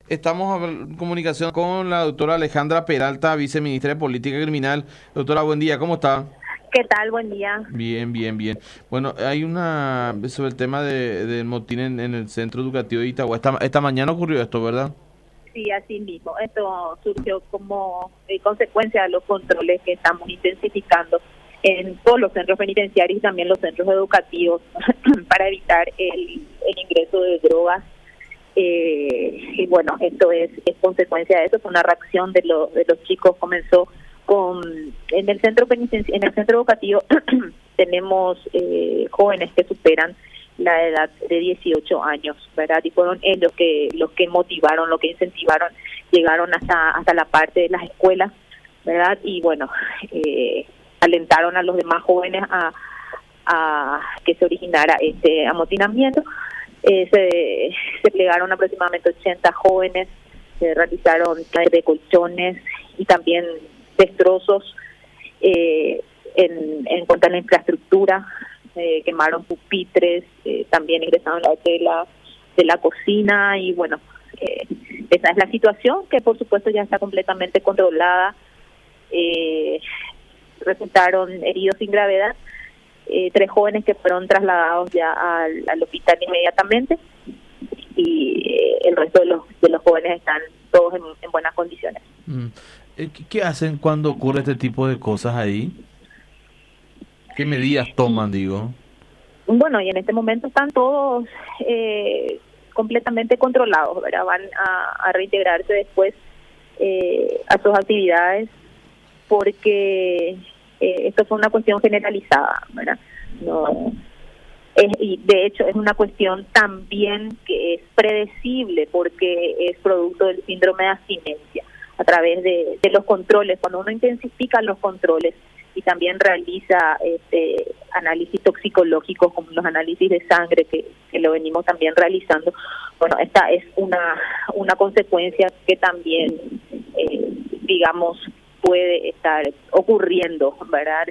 Estamos en comunicación con la doctora Alejandra Peralta, viceministra de Política Criminal. Doctora, buen día, ¿cómo está? ¿Qué tal? Buen día. Bien, bien, bien. Bueno, hay sobre el tema del motín en el centro educativo de Itagua. Esta mañana ocurrió esto, ¿verdad? Sí, así mismo. Esto surgió como consecuencia de los controles que estamos intensificando en todos los centros penitenciarios y también los centros educativos para evitar el ingreso de drogas. Y bueno, esto es consecuencia de eso, es una reacción de los chicos. Comenzó en el centro en el centro educativo tenemos jóvenes que superan la edad de 18 años, ¿verdad? Y fueron ellos los que motivaron, los que incentivaron, llegaron hasta la parte de las escuelas, ¿verdad? Y bueno, alentaron a los demás jóvenes a que se originara este amotinamiento. Se plegaron aproximadamente 80 jóvenes, se realizaron de colchones y también destrozos en cuanto a la infraestructura. Quemaron pupitres, también ingresaron de la cocina y bueno, esa es la situación, que por supuesto ya está completamente controlada. Resultaron heridos sin gravedad, 3 jóvenes que fueron trasladados ya al hospital inmediatamente y el resto de los jóvenes están todos en buenas condiciones. ¿Qué hacen cuando ocurre este tipo de cosas ahí? ¿Qué medidas toman, digo? Bueno, y en este momento están todos completamente controlados, ¿verdad? Van a reintegrarse después a sus actividades porque esto fue una cuestión generalizada, ¿verdad? No, y de hecho es una cuestión también que es predecible porque es producto del síndrome de abstinencia a través de los controles. Cuando uno intensifica los controles y también realiza análisis toxicológicos como los análisis de sangre que lo venimos también realizando, bueno, esta es una consecuencia que también digamos puede estar ocurriendo, ¿verdad?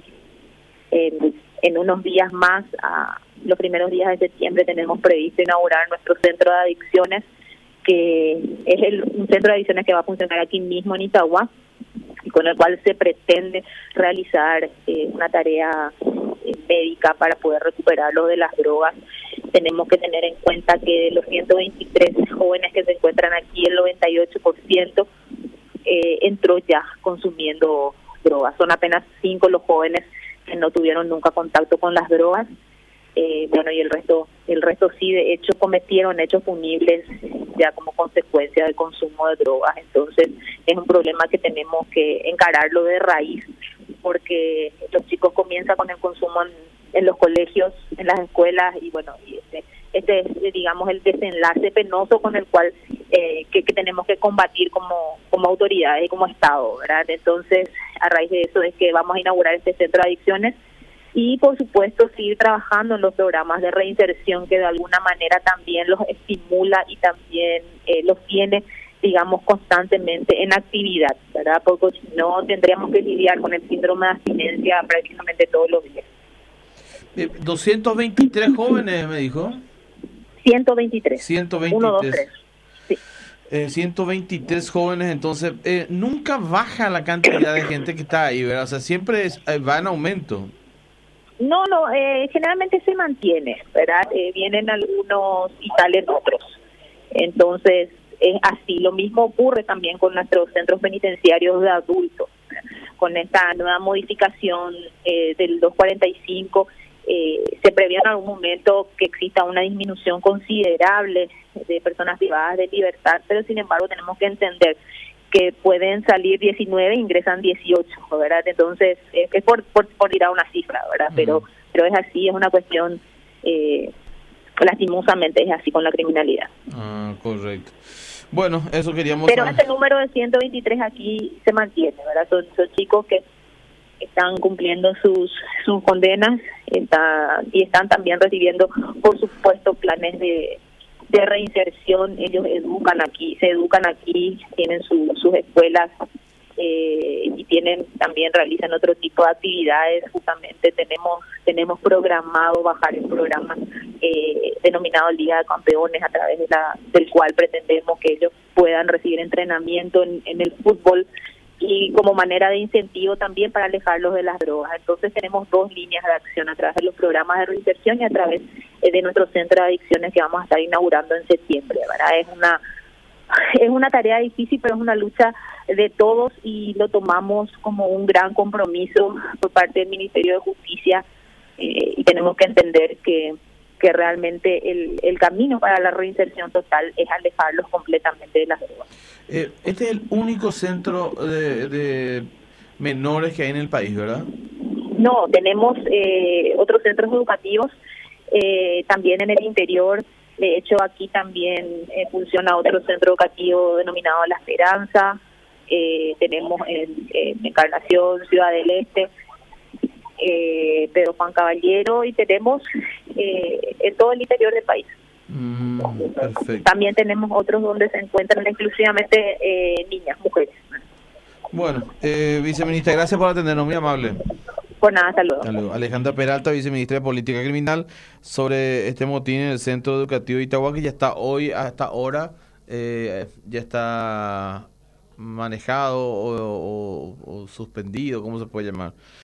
En unos días más, los primeros días de septiembre, tenemos previsto inaugurar nuestro centro de adicciones, que es un centro de adicciones que va a funcionar aquí mismo en Itagua, y con el cual se pretende realizar una tarea médica para poder recuperarlo de las drogas. Tenemos que tener en cuenta que de los 123 jóvenes que se encuentran aquí, el 98% entró ya consumiendo drogas. Son apenas 5 los jóvenes que no tuvieron nunca contacto con las drogas. Bueno, y el resto sí, de hecho, cometieron hechos punibles ya como consecuencia del consumo de drogas. Entonces, es un problema que tenemos que encararlo de raíz, porque los chicos comienzan con el consumo en los colegios, en las escuelas, y bueno, y este es, digamos, el desenlace penoso con el cual que tenemos que combatir como autoridades y como Estado, ¿verdad? Entonces, a raíz de eso es que vamos a inaugurar este centro de adicciones y, por supuesto, seguir trabajando en los programas de reinserción que de alguna manera también los estimula y también los tiene, digamos, constantemente en actividad, ¿verdad? Porque si no, tendríamos que lidiar con el síndrome de abstinencia prácticamente todos los días. 223 jóvenes, me dijo. 123. 123. 1, 2, 3. Sí. 123 jóvenes, entonces nunca baja la cantidad de gente que está ahí, ¿verdad? O sea, siempre va en aumento. No, generalmente se mantiene, ¿verdad? Vienen algunos y salen otros. Entonces, es así. Lo mismo ocurre también con nuestros centros penitenciarios de adultos. Con esta nueva modificación del 245, se prevé en algún momento que exista una disminución considerable de personas privadas de libertad, pero sin embargo tenemos que entender que pueden salir 19 e ingresan 18, ¿verdad? Entonces, es por ir a una cifra, ¿verdad? Pero es así, es una cuestión, lastimosamente es así con la criminalidad. Correcto. Bueno, eso queríamos Pero saber. este número de 123 aquí se mantiene, ¿verdad? Son chicos que están cumpliendo sus condenas y están también recibiendo, por supuesto, planes de reinserción. Ellos se educan aquí, tienen sus escuelas y realizan otro tipo de actividades. Justamente tenemos programado bajar el programa denominado Liga de Campeones, a través del cual pretendemos que ellos puedan recibir entrenamiento en el fútbol y como manera de incentivo también para alejarlos de las drogas. Entonces tenemos dos líneas de acción a través de los programas de reinserción y a través de nuestro centro de adicciones que vamos a estar inaugurando en septiembre, ¿verdad? Es una tarea difícil, pero es una lucha de todos y lo tomamos como un gran compromiso por parte del Ministerio de Justicia y tenemos que entender que realmente el camino para la reinserción total es alejarlos completamente de las drogas. Este es el único centro de menores que hay en el país, ¿verdad? No, tenemos otros centros educativos también en el interior. De hecho, aquí también funciona otro centro educativo denominado La Esperanza. Tenemos en Encarnación, Ciudad del Este, Pedro Juan Caballero, y tenemos en todo el interior del país. Perfecto. También tenemos otros donde se encuentran exclusivamente niñas, mujeres. Bueno, viceministra, gracias por atendernos, muy amable. Por nada, hasta luego. Hasta luego. Alejandra Peralta, viceministra de Política Criminal, sobre este motín en el Centro Educativo de Itagua, que ya está hoy, hasta ahora, ya está manejado o suspendido, ¿cómo se puede llamar?